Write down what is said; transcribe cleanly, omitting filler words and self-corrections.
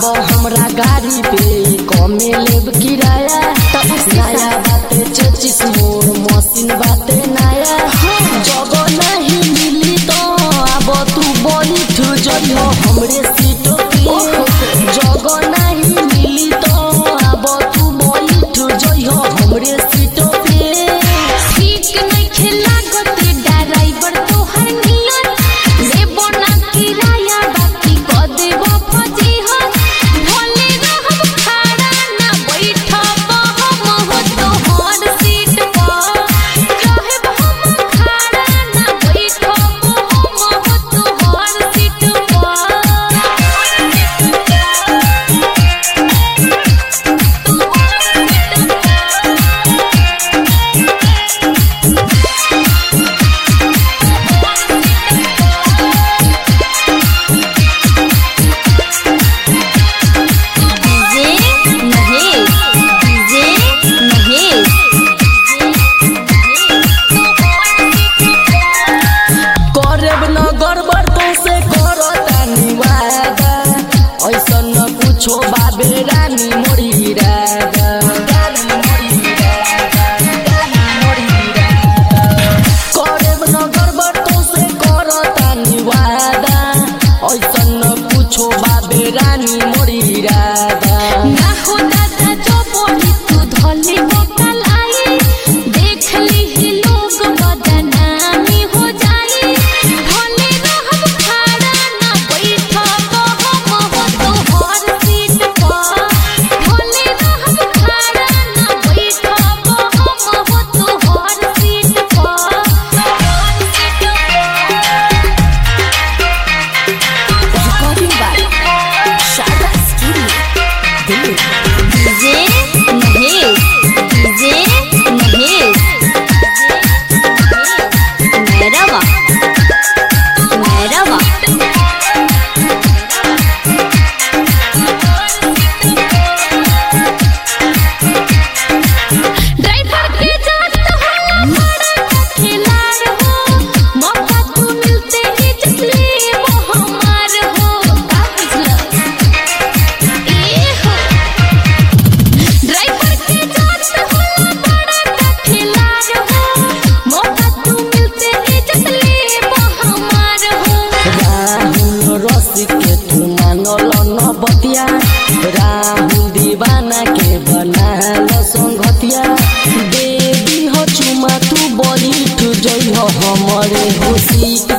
हमरा गाड़ी पे कमे लेब किराया नया बाते चेचिस मोर मशीन बाते नया जब नहीं मिली तो अब तू बैठ जइयो हमरे सीट पे जग नहीं मिली तो अब तू बैठ जइयो हमरे सीट पे ठीक नहीं खेला गते ड्राइवर तो हर नियत लेबो ना किराया बाकी क देबो फजी हो भले रहब खड़ा ना बैठब हम हो तो हर सीट पर रहब हम खड़ा ना बैठब हम हो तो हर सीट करब न गड़बड़ तो से करतानी वादा ऐसन न कुछो बाबे रानी मोरी राधा करब न गड़बड़ तो से करतानी वादा ऐसन न कुछो बाबे रानी मोरी राधा ना हो दादा जो बोली तू धोली बोतल आई देख ली लोग बदनामी हो जाई भले रहब खड़ा ना बैठब हम हो तो हर सीट पर भले रहब खड़ा ना बैठब हम हो तो हर सीट पर recording by Sharda studio DJ Mahesh मेरावा ड्राइवर के जात हो बड़ा खिलाड़ हो मौका तू मिलते ही जसले वो हमार हो का बुझला ए हो ड्राइवर के जात हो बड़ा खिलाड़ हो मौका तू मिलते ही जसले वो हमार हो राहुल रसिक के तू मानल न बतिया राहुल दीवाना के बनाल संगतिया देवी हो चुमा तू बैठ जइहो हमरे हो सीट